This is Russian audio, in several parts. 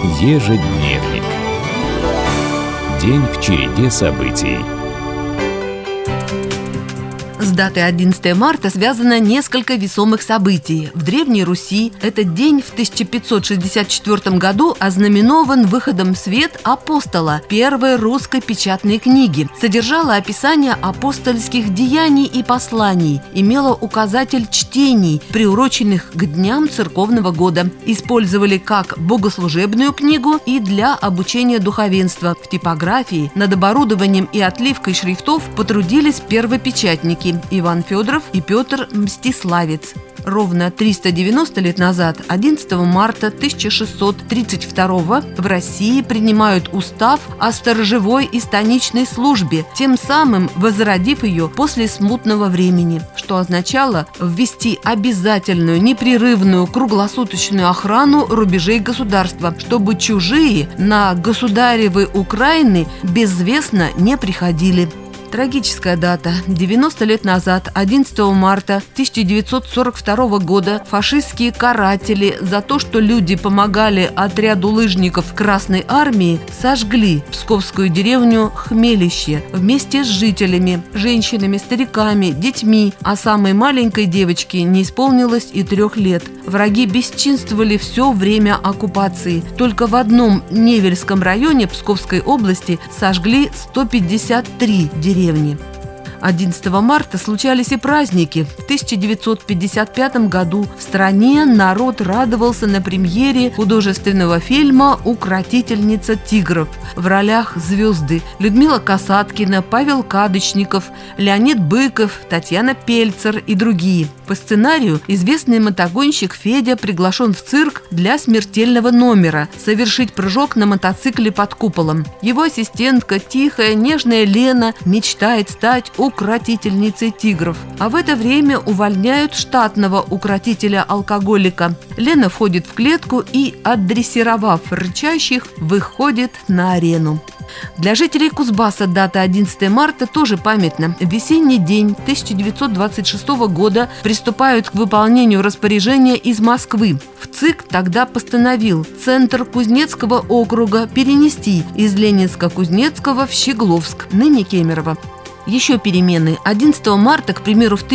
Ежедневник. День в череде событий. С датой 11 марта связано несколько весомых событий. В Древней Руси этот день в 1564 году ознаменован выходом в свет «Апостола» первой русской печатной книги. Содержала описание апостольских деяний и посланий, имела указатель чтений, приуроченных к дням церковного года. Использовали как богослужебную книгу и для обучения духовенства. В типографии над оборудованием и отливкой шрифтов потрудились первопечатники Иван Федоров и Петр Мстиславец. Ровно 390 лет назад, 11 марта 1632 в России принимают устав о сторожевой и станичной службе, тем самым возродив ее после смутного времени, что означало ввести обязательную, непрерывную, круглосуточную охрану рубежей государства, чтобы чужие на государевы Украины безвестно не приходили. Трагическая дата. 90 лет назад, 11 марта 1942 года, фашистские каратели за то, что люди помогали отряду лыжников Красной Армии, сожгли псковскую деревню Хмелище вместе с жителями, женщинами, стариками, детьми, а самой маленькой девочке не исполнилось и 3 лет. Враги бесчинствовали все время оккупации. Только в одном Невельском районе Псковской области сожгли 153 деревни. 11 марта случались и праздники. В 1955 году в стране народ радовался на премьере художественного фильма «Укротительница тигров». В ролях звезды Людмила Касаткина, Павел Кадочников, Леонид Быков, Татьяна Пельцер и другие. По сценарию известный мотогонщик Федя приглашен в цирк для смертельного номера – совершить прыжок на мотоцикле под куполом. Его ассистентка, тихая, нежная Лена, мечтает стать укротительницей тигров. А в это время увольняют штатного укротителя-алкоголика. Лена входит в клетку и, отдрессировав рычащих, выходит на арену. Для жителей Кузбасса дата 11 марта тоже памятна. В весенний день 1926 года приступают к выполнению распоряжения из Москвы. ВЦИК тогда постановил центр Кузнецкого округа перенести из Ленинска-Кузнецкого в Щегловск, ныне Кемерово. Еще перемены. 11 марта, к примеру, в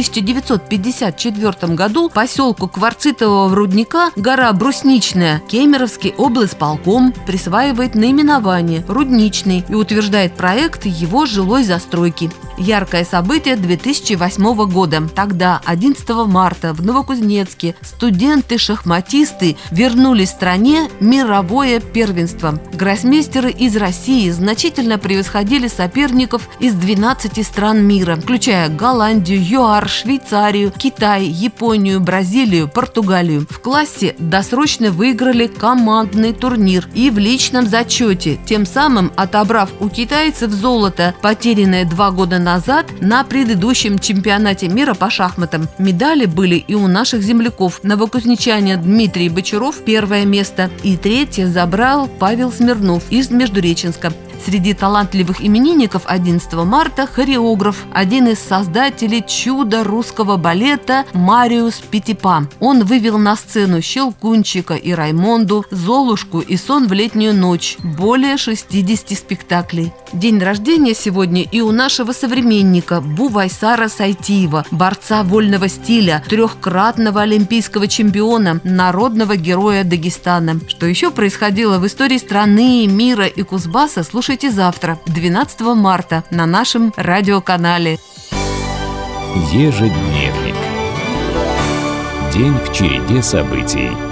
1954 году поселку Кварцитового рудника гора Брусничная Кемеровский облисполком присваивает наименование «Рудничный» и утверждает проект его жилой застройки. Яркое событие 2008 года. Тогда, 11 марта, в Новокузнецке студенты-шахматисты вернули стране мировое первенство. Гроссмейстеры из России значительно превосходили соперников из 12 стран мира, включая Голландию, ЮАР, Швейцарию, Китай, Японию, Бразилию, Португалию. В классе досрочно выиграли командный турнир и в личном зачете, тем самым отобрав у китайцев золото, потерянное 2 года назад на предыдущем чемпионате мира по шахматам. Медали были и у наших земляков. Новокузнечанин Дмитрий Бочаров – 1 место, и 3 забрал Павел Смирнов из Междуреченска. Среди талантливых именинников 11 марта хореограф, один из создателей чуда русского балета Мариус Петипа. Он вывел на сцену «Щелкунчика» и «Раймонду», «Золушку» и «Сон в летнюю ночь». Более 60 спектаклей. День рождения сегодня и у нашего современника Бувайсара Сайтиева, борца вольного стиля, 3-кратного олимпийского чемпиона, народного героя Дагестана. Что еще происходило в истории страны, мира и Кузбасса, слушайте завтра, 12 марта, на нашем радиоканале. Ежедневник. День в череде событий.